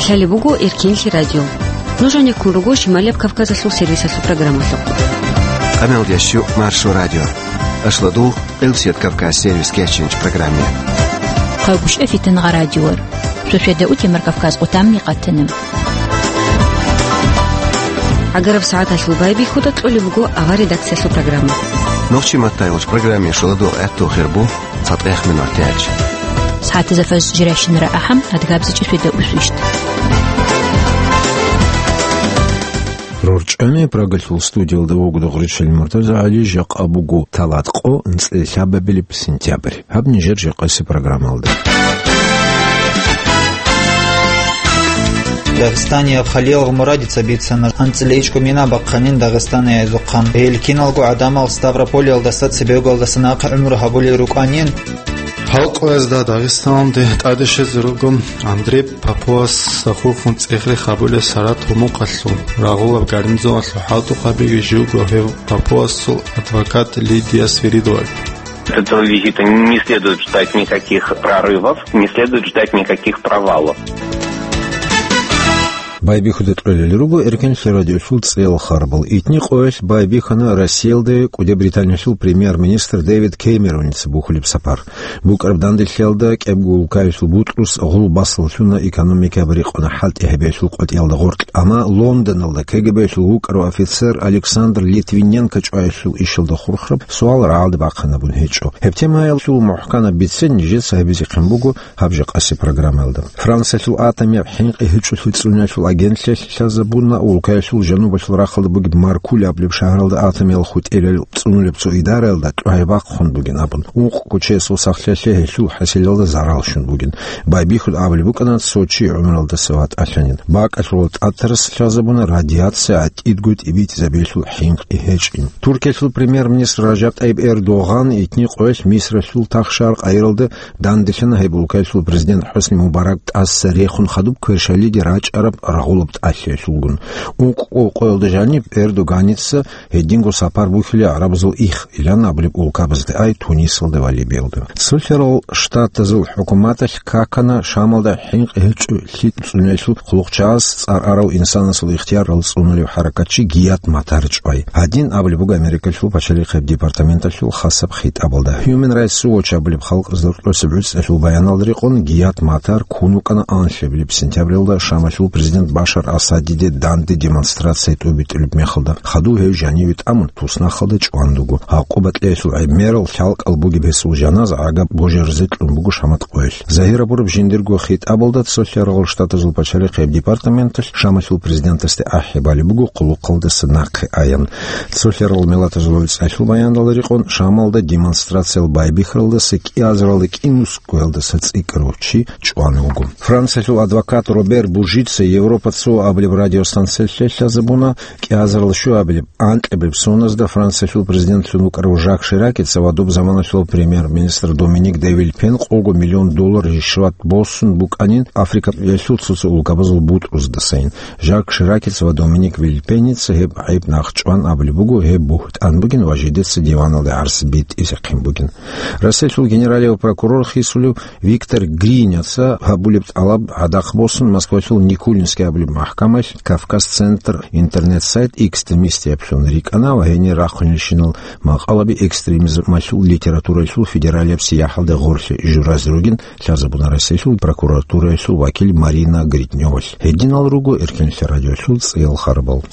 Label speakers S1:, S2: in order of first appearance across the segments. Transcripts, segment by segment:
S1: Алхали бугу Иркинхи радио. Нужен куругу Шималев Кавказа су сервиса су программа.
S2: Камел ящу маршу радио. Ашладу Элсет Кавказ сервис кешинч программе.
S3: Хавуш эфитен радиор. Шушеда утимер Кавказ утамни каттенем.
S1: Агаров саата шулбайби худат оливугу ава редакция су программа.
S2: Нохчи маттайлыш программе шуладу этто хербу цатэх минутяч.
S3: ساعات زفاز جراشن رأحم أدقابز جسودا أسوشت
S4: رورجاني براغل студио довогда гришел Муртаза Али жак абугу талатқо нцлябабили сентябрь хабни жер қасы программа алды
S5: Дагестания Халил Мурадица бицана анцелечку мина бакханин Дагестания зукан элькиналгу адамал Ставрополь алдасат себег алдасана умр хабули руканин
S6: Халқоз да Дагестанде тадеше зургум Андрей Папуас сахуфун цехли хабуле сарат хумуқаллу рагулав гарнизон алхату хабиги жугу Папуас адвокат Лидия Свиридова.
S7: Этого визита не следует ждать никаких прорывов, не следует ждать никаких провалов.
S4: Байби худет рулилругу эркенши радиошул цел харбал. Итник оэш байби хана расселды, куде британияшул премьер-министр Дэвид Кэмерон цебухулип сапар. Бук арбданды шелда кэбгул кайшул бутрус гул басыл шуна экономика брикона халт эхбешул кот ялда горт. Ама Лондон алда КГБшул гукару офицер Александр Литвиненко чуайшул ишилда хурхраб суал раалды бақхана бун хечо. Хептема ялшул мухкана битсен нижет сахибизи кэмбугу хабжак аси программа алда. Франция шул атамия хинк эхичу хуцунашул агенция сейчас забуна улкайшул жануба шул рахалды буги маркуля аблиб шахралды атамел хут элел цунулеп цу идарелда айбак хон бугин абун ук кучесу сахляше шул хасилалды зарал шун бугин байби худ аблибу канат Сочи умралды сават ашанин бак ашулт атрас сейчас забуна радиация от идгут ибит забешул хинк и хечин Туркия шул премьер-министр Раджап Тайип Эрдоган итни қойш мисра шул тахшарк айралды дандишана хайбулкай шул президент Хусни Мубарак ассарехун хадуб квершалиди рач араб рагулубт ашешулгун ук қойылды жани Эрдоганица едингу сапар бухили арабзыл их илян аблиб улкабызды ай Тунисылды вали белды Сульферал штатызыл хукуматаш какана шамалда хинк хечу хит цунешул хулукчас цар арау инсанасыл ихтияр цунули харакатчи гият матарч ай один аблибуга америкашул пачали хэб департаменташул хасаб хит абалда Human Rights Watch аблиб халк злослосибюц ашул баяналдри он гият матар кунукана аншеблиб сентябрилда шамашул президент Башар Асадиде данды демонстрация тубит любмехалда хаду хей жанивит амун тусна халда чуандугу хақубат лесул аймерал халк албуги бесул жаназа ага божерзет лумбугу шамат қойш Захира бурб жиндиргу хит абалдат Софиярал штаты зулпачали хэб департаменташ шамашул президентасте ахибали бугу қулу қылдысы нақы аян Софиярал милата зуловиц ашул баяндаларикон шамалда демонстрация байбихралдысы ки азралы кинус койлдысы цикручи чуанугу Франция шул адвокат Робер Бужица Европа цу аблиб радиостанция шеша забуна ки азрал шу аблиб антлеб соназда Франция шул президент шунукару Жак Шираки цавадуб замана шул премьер-министр Доминик де Вильпен қолгу $1 миллион ришват боссун буканин Африка яшул цуцу улкабазыл бут уздасайн Жак Шираки цава Доминик Вильпеница хеб айб нахчван аблибугу хеб бухт анбугин важидецы диваналды арсбит изаким бугин Рассель шул генералев прокурор хисулю Виктор Гриняца хабулиб алаб адах боссун Москва шул Никулинский аблиб махкамаш Кавказ-центр интернет-сайт экстремисти апшун рикана вагени рахунишинал махалаби экстремизм машул литература шул федералия сияхалды горши журазругин шазабуна Россия шул прокуратура шул вакиль Марина Гритнёваш Эдинал ругу эркенши радио шул цел харбал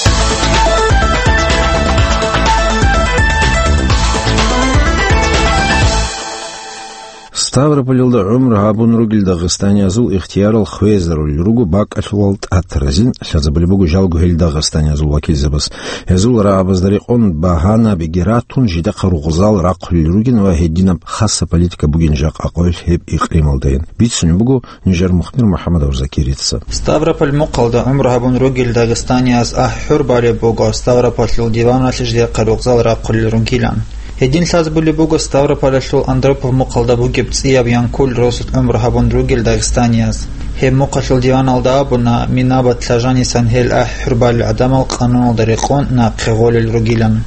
S4: Ставрополилда умр хабун ругил Дагестания зул ихтиярал хвезерул ругу бак ашвалт атразин шазабалибугу жалгу хил Дагестания зул вакил забас язул раабаздариқ он бахана бигератун жида қаруғзал рақхул ругин ва хеддина хасса политика бугин жақ ақойш хеб иқрималдайын битсуни бугу Нижер Мухмир Мухаммадов закирица
S5: Ставрополь муқалда умр хабун ругил Дагестания аз аххур балибугу Ставрополил дивана жида қаруғзал рақхул ругилан Един саз були буго Ставрополь шул Андропов муқалда бугиб цияб янкул росут умр хабун ругил Дагестанияз хем муқашул диван алда абуна минабат лажани санхел аххур бали адамал қанун алдариқон на қиғолил ругилан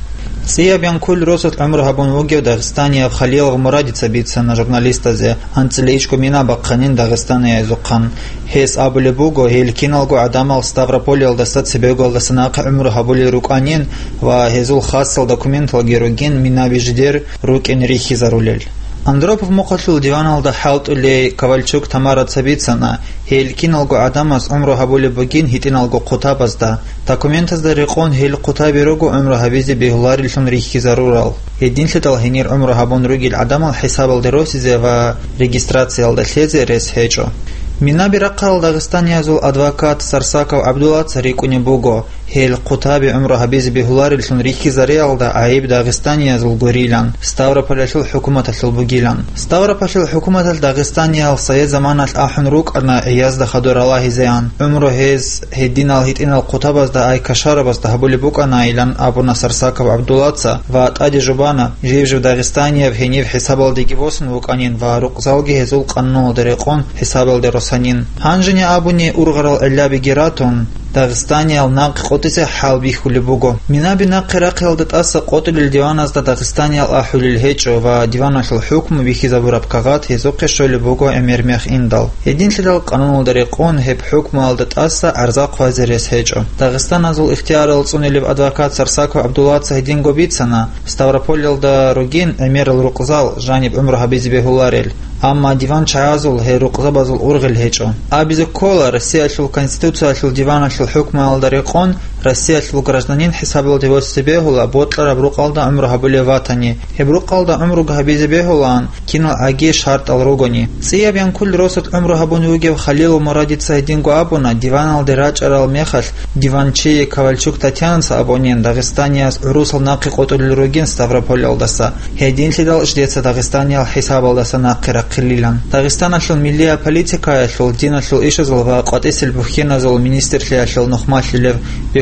S5: Сиябян куль росот умру хабун угев Дагестания в Халилов Мурадица биться на журналиста зе анцеличку мина бакханин Дагестания изукхан. Хес абуле буго хелькиналгу адамал Ставрополе алдасат себе голдасанака умру хабули руканин ва хезул хасал документ лагеругин мина биждер рук энрихи зарулель. Андропов мухатлул диваналда хаут улей Ковальчук Тамара Цабицана хелькиналгу адамас умру хабули бугин хитиналгу кутабазда документазда рекон хел кутабиругу умру хабизи бихуларилшун рихи зарурал. Единствитал хенир умру хабун ругил адамал хисабал деросизе ва регистрация алда слезе рес хечо. Мина биракал Дагестания зул адвокат Сарсаков Абдулла Царикуни Буго хел кутаби умру хабизи бихуларилшун рихи зариалда аиб Дагестания зул гурилян Ставропольшил хукуматашил бугилян. Ставропольшил хукуматаш Дагестания сайед заманаш ахун рук арна язда хадуралахи заян. Умру хез хеддинал хитинал кутабазда ай кашарабазда хабули букана илан абуна Сарсаков Абдуллаца ва атади жубана живжив Дагестания в хенив хисабал дигивосун вуканин ва рук залги хезул канну дерекон хисабал деросанин. Ханжини абуни ургарал элляби гератун Дагестания алнак قطيسة حال بيخولي بوغو منا بنا قراقي الدت أسا قطل الديوان أزدا داغستانيا الأحول الهيجو وديوان الحكم بيخي زبورا بكاغات هزوقي شولي بوغو أمير ميخ إندال يدين تلال قانون الدريقون هب حكم الدت أسا أرزاق وزيريس هيجو داغستان أزول اختيار الصوني لب أدوكات سرساكو عبدالله سهدين غوبيتسانا ستاوروبولي الدا روغين أمير الرقزال جانب عمره بيزي بيهولاريل أما ديوان شعازل هي رقزبازل أورغل هيجو أبيز كولا رسيا شل конституция شل ديوان شل حكم الدريقون رسيا شل гражданин حسابل ديوس سبيهولا بوتلر بروقالدا عمره بولي واتاني هبروقالدا عمره غبيز بيهولان كينو أجي شرط الروغوني سيابيان كل روسط عمره بونيوجي خليل مرادي سايدينغو أبونا ديوان الدراج أرال ميخش ديوان شي كوالчук Татьяна Абонин Дагестания русал наки قطل روغين ставрополь алдаса هيدين سيدال ждется Дагестания حساب алдаса ناقرا قليلا داغستان شل مليا политика شل دين شل إيشزل وقاتيسل بخينا زل министр شل نخماش لев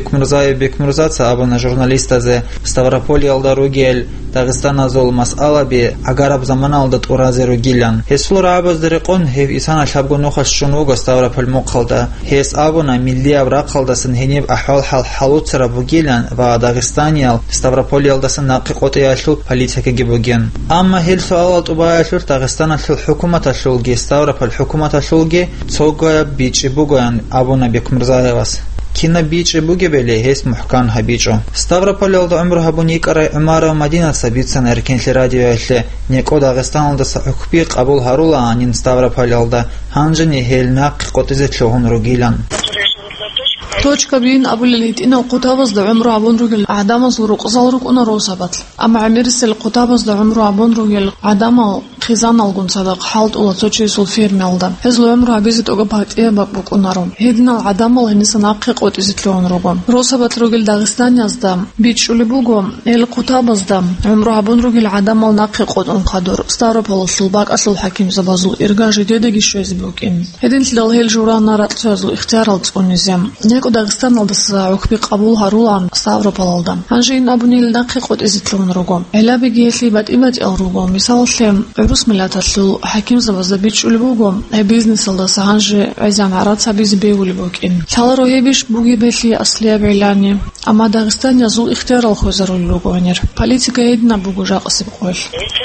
S5: Бекмурзаца абона журналиста зе Ставрополь алдаругел Дагестана зол мас'алаби агараб замана алдат уразе ругилян хесул рабаз дерекон хев исана шабго нохаш шунуго Ставрополь муқалда хес абона миллия врақалдасын хенев ахвал халуцра бугилян ва Дагестания Ставрополь алдасын нақиқоти яшул политика гибуген амма хел суалат убаяшур Дагестана шул хукумата шулги Ставрополь хукумата шулги цогая бичи бугоян абона Бекмурзаевас كنا بيج بوجبلي هيس محكان هبيجو ستافروبول الدا عمره بونيكرا عماره مدينه سبيتسن اركن راديو له نيكو داغستان دا سحكبي قبول هارولا ان ستافروبول الدا هانجني هيلناق قوتزت شهون روغيلان
S8: توچكا بين ابو ليت انه قطابز د عمره ابون رجل عدم زروق زالروق انا روسابت اما عمرس القطابز د عمره ابون رجل عدم خزان الغون صدق حالت ولا توچي سول فيرمالدا هزلو عمره بيزت اوغا باتيه بابوق انارم هيدنا عدم ول نسناق قوتزت لون روغون روسابت رجل داغستان يزدم بيچولي بوغو القطابز د عمره ابون رجل عدم ناق قوت ان قدر ستاروبول سلباق اصل حكيم زبازو ارغاج ديدگي شويز بوكين هيدن تلال هيل جورانا راتسو اختيار الصونيزم داغستان алдас عقبي قبول هارولان ستاوروبول алдам هانجين ابونيل دقيقه ازتلون روغوم الا بيجيسلي بات روغوم مثال شم عروس ملاتلو حكيم زبازبيچ улбугом бизнес алдас هانجي عايزان عرات سابيز بيولبوك ان شالرو هيبيش بوغي بيسلي اصلي بيلاني اما داغستان يزول اختيار الخوزر اللوغونير политика една бугу жаксып кош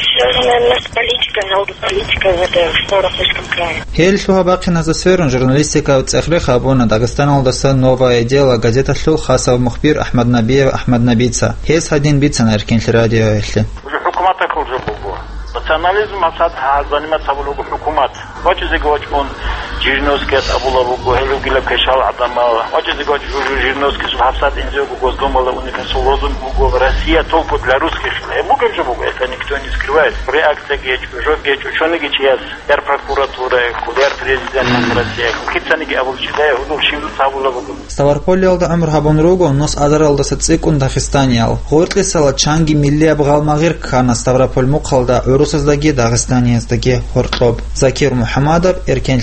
S9: политика в этом Ставропольском крае.
S5: Хель шуабакина за сферу журналистика в Цехреха Абона Дагестан алдаса новое дело газета шлю Хасав Мухбир Ахмад Набиев Ахмад Набица. Хес один бица на Эркин радио если.
S10: Хукумата куржу бугу. Национализм асад занимает собой хукумат. Хочешь говорить он Жириновский от Абула бугу Хелугилев кешал Адама. Хочешь говорить Жириновский с Хавсат Инзиогу Госдумала уникальный лозунг бугу Россия только для русских. Бугу же бугу это никто не скрывает. Реакция геч, жёг ученый геч яр прокуратура, кудер президент России. Китсаники Абулчидая удул шимду Сабула бугу.
S5: Ставрополь алда Амр Хабонруго нос адар алда сацикун Дагестания. Хортли сала чанги милли абгалмагир кана Ставрополь муқалда урусаздаги Дагестаниясдаги хортлоб. Закир Мухаммадов Эркенли радио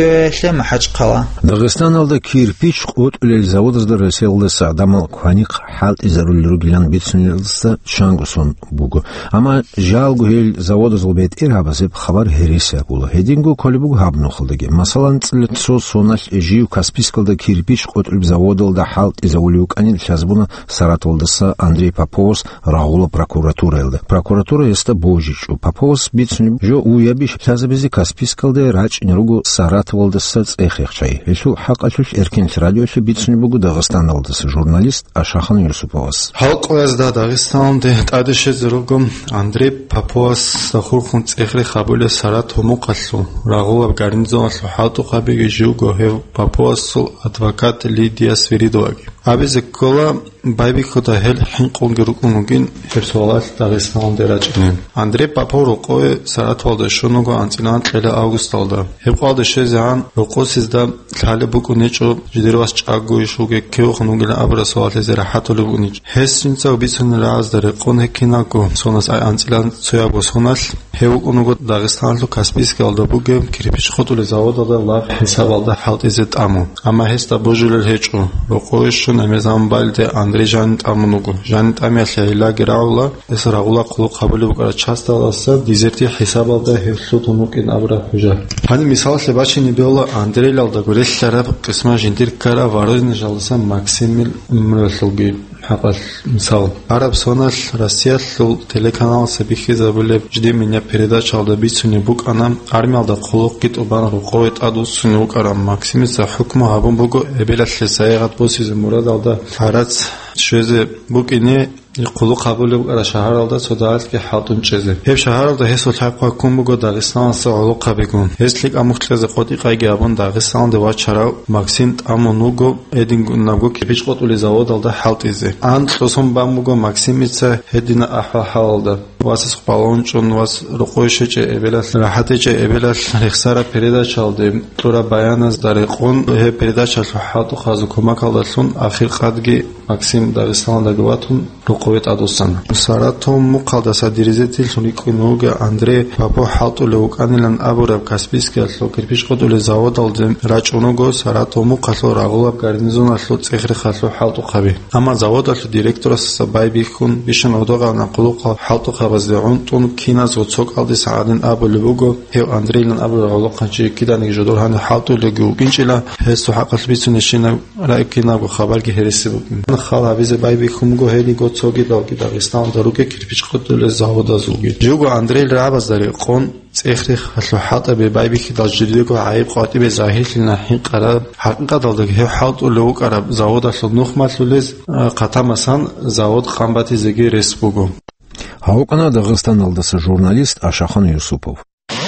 S5: радиояшле Махачкала.
S4: Дагестан алда кирпич қот үлел заводызда Россиялда сагдамал кваник халт изаруллугилян битсунилдста Шангусон бугу. Ама жалгу хел заводызыл бет ирабазып хабар хересе була. Хедингу колибуг хабну хылдыги. Масалан цлетсо сонал жив Каспийскалда кирпич қот үлел заводылда халт изаруллуг анил шазбуна Саратовдаса Андрей Поповс рагула прокуратура елда. Прокуратура еста божичу. Поповс битсунил жо уябиш шазабези Каспийскалда рач неругу Саратовдаса цехехчай. Эшу хақашуш эркен радиошы битсунил бугу Дагестан алдасы журналист Ашахан Юсуповас.
S6: Халқоязда Дагестанде тадыше зругум Андрей Поповс сахурхун цехли хабуле Саратовму қалсу. Рагула гарнизон хату хабиги жуго хев Поповсу адвокат Лидия Свиридоваги. Абизе кола байби кота хел хинқун герукунугин персуалат Дагестанде рачнин. Андрей Попов рукой Саратовда шунуго антилан хеле август алда. Хепқалды шезян рукосизда хали букуничо жидервас чагуишуге кеохнугила абрасуале зерахатулу бунич. Хесинца убитсун раз даре қон хекинако сонас ай антилан соябо сонал хевукунуго Дагестанлу Каспийский алда буге кирпич хотуле заводада лав хесабалда халт изет аму. Ама хеста божулел хечу. Рукойш намезам балде Андрей Жанит амунугу. Жанит амяхля ила гираула эс рагула қулуқ қабулу букара часталаса дизерти хисабалда хевсутунук ин абра хужа. Hani misal sebачи не было Андрей лалда гуреллара қисма жинтир кара варозин жалса Максимил мрэллги хақал misal. Араб сонал Россия телеканал сабихи забуле жди меня передача алда битсуни бук анам армиалда қулуқ кит убан руқовет адус сунук арам Максимица хукма хабун бугу эбелатле саягат босиз мурад алда харац шөзе бук ине قلو قبول را شهر алда содалт ки хатун чезе хеб шаҳар алда ҳесол ҳаққа кун буго Дагестан са оло қабигун ҳеслик амухтлез қоти қайги абун Дагестан дева чара Максим амунуго эдин нагу ки пич қотули завод алда халт изе ан сосон бамуго Максимица хедина аҳва халда васис палончун вас руқойшече эбелас раҳатече эбелас рехсара передача алде тура баяназ дариқун ҳе передача хату хазу кумак алдасун ахир қадги Максим Дагестан дагватун руқовет адусан Саратов муқалдаса диризетил суникунуга Андрей Попов халтуле уканилан абураб Каспийский асло кирпич қотуле завод алде рачунуго Саратов муқасло рагулаб гарнизон асло цехри хасло халту қаби ама завод асло директора сабай бихун бишан одога нақулуqa халту қабаздеун тун киназ уцок алди саадин абуле буго хев Андрейлан абу рагуло қанчи киданик жодор ҳани халтуле гугинчила ҳесту ҳақас бисунешина раикинагу хабарги хереси букин хал авизе бай бихун го хели го цоги далги Дагестан даруге кирпич қотуле завод азуги жуго Андрей рабаз дари қон цехри хасло хата бе бай бихи даждидиго айб қоти бе захилна ҳин қара ҳақиқат далги хев халтуле укара завод асло нухматлулез қатамасан завод қамбати зеги респугу Хауқана Дагестан алдасы журналист Ашахан Юсупов.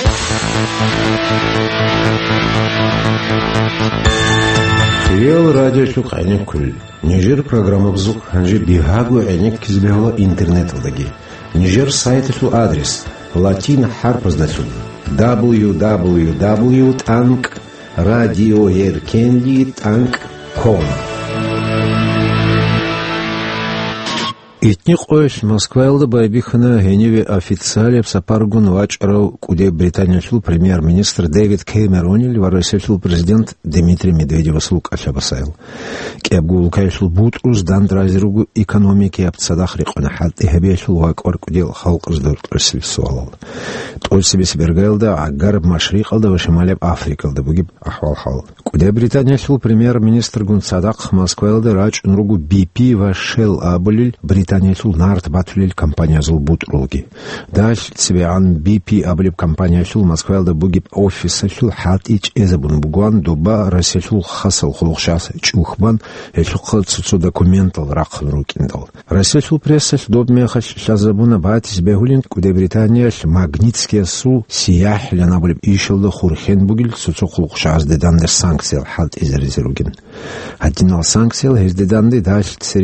S6: Фиел радиочук айнек күл. Нижер программа бзук ханжи бихагу айнек кизбегала интернет алдаги. Нижер сайты шу адрес латина харпаздасу www.tankradioerkendi.com Итник ойш Москва елда байбихана геневе официале сапаргун вачарау куде Британия шул премьер-министр Дэвид Кэмеронил варасел президент Дмитрий Медведев слуг ашабасайл. Кебгул кайшул бутрус дандразиругу экономики апцадах рикона халты хабешул вакор кудел халк издор ресил суалал. Той себе сбергалда агар машрик алда вашамалеб Африка алда бугиб ахвал хал. Куде Британия шул премьер-министр гун садак Москва елда рач нругу BP вашел абулил Британия шул нарт батулил компания зул бутрулги. Даш цвеан BP абулиб компания шул Москва елда бугиб офиса шул хат ич эзабун бугуан дуба Россия шул хасал хулухшас чухбан эшуқал цуцу документал рақын рукиндал. Россия шул пресса добмеха шазабуна батис бегулин куде Британия магнитские су сиях ляна булиб ишылды хурхен бугил цуцу хулухшас деданды санкциял хат изерезеругин. Аддинал санкциял хездеданды даш цере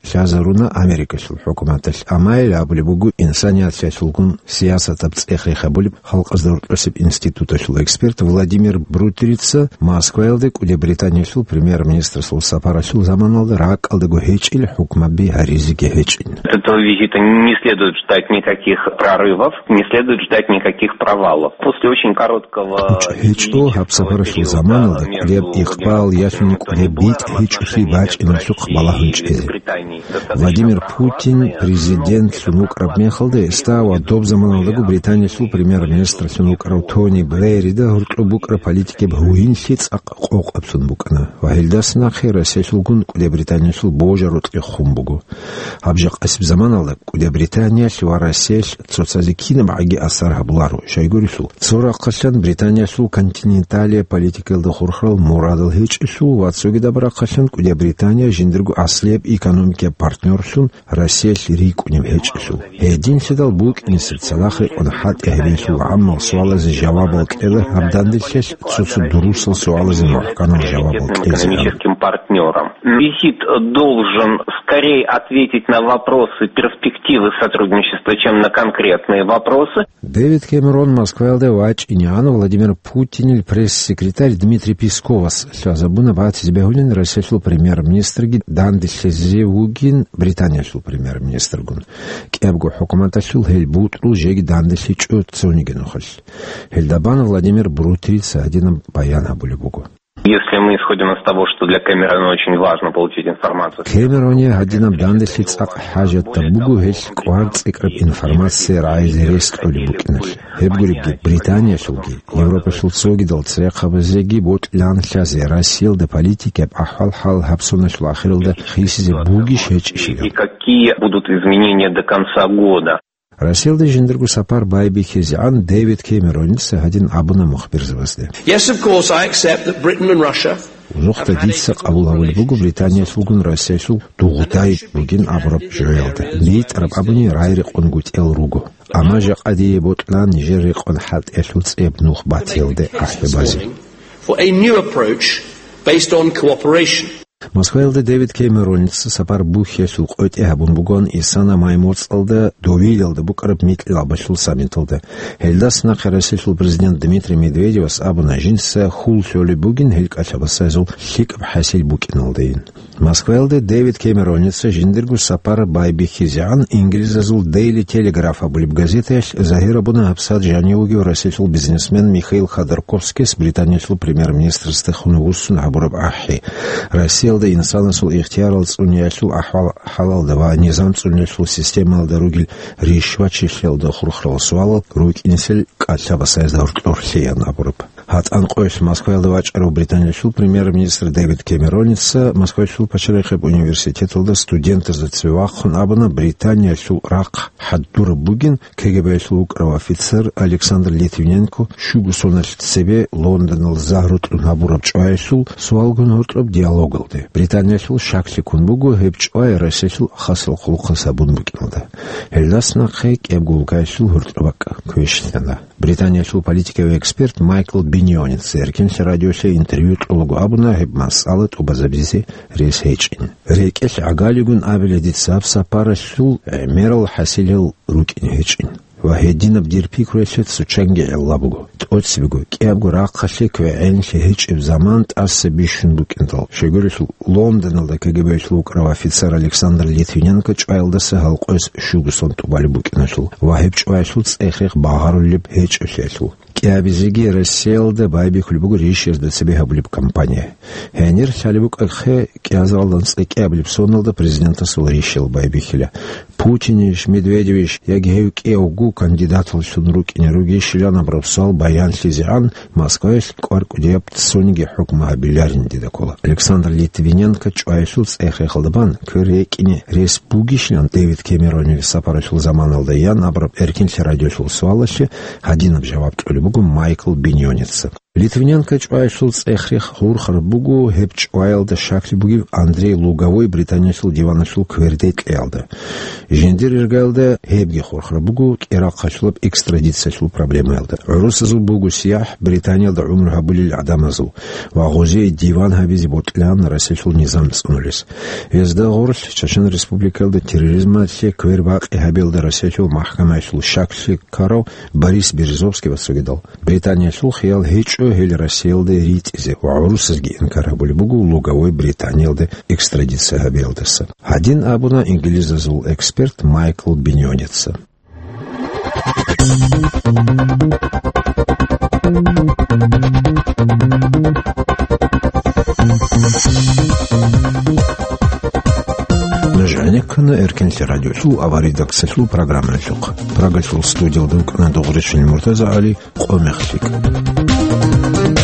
S4: شازرونا أمريكا شو الحكومات الأمايل أبولي بوجو إنسانيات شلون سياسة تبصيخي خبولي خلق أصدر رسب إنستитута شو эксперт Владимир Брутрица Москвелдек у Британии шел премьер-министр Сапара шел заманалды рак алдыгу хеч или хукма би харизике хечин.
S7: От этого визита не следует ждать никаких прорывов, не следует ждать никаких провалов. После очень короткого
S4: хечто хабсапара шел заманалды леб ихпал яшник лебит хеч ушибач и насук балахунч эзи. Владимир Путин, президент Сунук Рабмехалды, стал адоб заманалдыгу Британии шел премьер-министр Сунук Раутони Блэрида гуртубукра политики бхуин шиц ақ абсунбукана. Вахилдасна хера сешулгун куде Британия шел божарут и хумбугу. Абжак асиб заманалды куде Британия шел Россияш соцазикина баги асар хаблару. Шайгури шел. Цора қашан Британия шел континенталия политикалды хурхрал мурадал хеч шел. Ватсуги добра қашан куде Британия жиндиргу аслеб экономике партнер шел. Россия ширик унем хеч шел. Един седал бук инсерцалахи он хат эхбин шел. Амма суала за жавабал кэлэ абдандишеш цуцу дурусал суала за махканал жавабал кэлэ.
S7: Экономическим партнером. Визит должен скорее ответить на вопросы перспективы сотрудничества, чем на конкретные вопросы.
S4: Дэвид Кэмерон, Москвелде, Вач, Иниану, Владимир Путин, пресс-секретарь Дмитрий Песковас. Шазабуна Бати Збегулин, Россия шел премьер-министр Гин, Дандишезевугин, Британия шел премьер-министр Гун. Кэбгу хукумата шел Хельбут, Ружеги Дандишич Цунигину хаш. Хельдабан Владимир Брутрица, один баяна Булибугу.
S7: Если мы исходим из того, что для Кэмерона очень важно получить информацию.
S4: Кэмероне один дандишиц хажат табугу хеш кварц икраб информация райзерес олибукинаш. Хебгурибги Британия шулги, Европа шулцоги дал црехабазеги бот лян шазе Россия де политики ахал хал хабсуна шлахирилда хисизе буги шечишига.
S7: И какие будут изменения до конца года?
S4: Россия де жиндиргу сапар байби хизиан Дэвид Кэмеронец один абуна мухбир завазде.
S11: Yes, of course, I accept that Britain and Russia.
S4: Узохта дитса абулавul бугу Британия сулгун Россия сул дугутай бугин абраб жоялды. Лит араб абуни райри қонгут эл ругу. Ама жақ адие ботлан нижери қон хат эшуц эб нух батилды ахибази.
S11: For a new approach based on cooperation.
S4: Москвелде Дэвид Кэмеронец сапар бухе шул қойт эхабун бугон исана маймоцалды довилялды букараб митл абашул самиталды. Хелдасна қараси шул президент Дмитрий Медведев абуна жинса хул шоли бугин хелк ачабаса зул хик абхасил букиналдыин. Москвелде Дэвид Кэмеронец жиндиргу сапар байби хизян инглиза зул Daily Telegraph абулиб газетаяш захира буна абсад жанеуги раси шул бизнесмен Михаил Ходорковский с Британия шул премьер-министр стахуну уссун абураб ахи. Россия да инсан сул ихтияр цуняшул ахвал халал да низам цуняшул система алдаругил ришвачи шел да хурхрал суал рук инсел качабаса да уртлорхиян абураб. Хат анқойш Москва лвач ару Британия шул премьер-министр Дэвид Кэмеронец Москва шул пачарехеб университет алда студенты зацвивахун абана Британия шул рак хаддур бугин КГБ шул украв офицер Александр Литвиненко шугусонаш себе Лондон загрут набураб чуайшул суалгун уртлоб диалог алды. Британия шул шакли кунбугу хепчуай Россия шул хасыл хулуқы сабун букиналды. Элдасна хейк эбгулгай шул уртлобак көйшнена. Британия шул политиковый эксперт Майкл Биньонец эркенші радиоше интервью толугу абуна хеп масалыт убазабизи рейс хейчин. Рейкеш агалигун абеледит сапара шул мерал хасилил рукин хейчин. Вахедина бдирпи курешет сучанги эллабугу. Отсибугу кебгу раққаши квеэн шехич эбзамант ассы бишун букентал. Шегуришул Лондоналда КГБ шул украв офицер Александр Литвиненко чуайлдасы халқойс шугусон тубали букенашул. Вахеб чуайшул цэхрех бағаруллип хеч ошешул. Киабизиги Россиялда байби хулбугу рейшез да себе хаблип компания. Хэнер шалибук ахэ киазалдан цэкиаблип соналда президента сул рейшел байби хиля. Путиниш, Медведевич, ягеюк эугу кандидат волшун рук и неруги шилян абрапсал баян шизиан Москваеш кварку диапт сониги хукма абилярин дедакола. Александр Литвиненко чуайшул цэхэ халдабан кырекини респугишлян Дэвид Кэмеронев сапарашул заман алдаян абрап эркинші радиошул суалаши один обжаваб Бугу Майкл Биньонец. Литвиненко чуайшул цехрих хурхар бугу хеп чуайлда шакли буги Андрей Луговой Британияшул диванашул квердейт лялда. Жендер иргалда хепги хурхар бугу Ирак хашлып экстрадицияшул проблема ялда. Урусазул бугу сиях Британияда умр хабулил адамазул. Вагузе диван хабизи ботлян расешул низам снулис. Езда горл Чечен республикалда терроризма се квербак и хабилда расешул махкамашул шакли карау Борис Березовский васугидал. Британияшул хиял хеч هل رسیل ده ریت از وعروس از گین کاره بولی بگو لوگوی بریتانیل ده экстрадиция هبیلدسه. Один абуна انگلیز زول اکسپرت مایکل بینیونیتسه. Нажальникна эркенли радиошу аварийдаксашу программалюк. Прогашул студиялдук на догречен Муртаза Али Қомехлик.